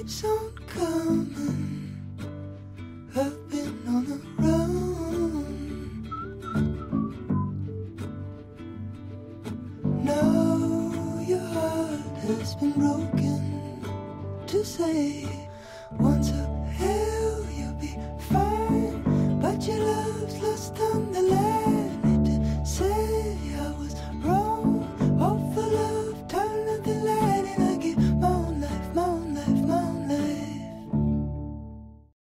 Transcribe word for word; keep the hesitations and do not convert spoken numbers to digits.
keeps on coming. I've been on the run. Now your heart has been broken. To say once upheld you'll be fine, but your love's lost on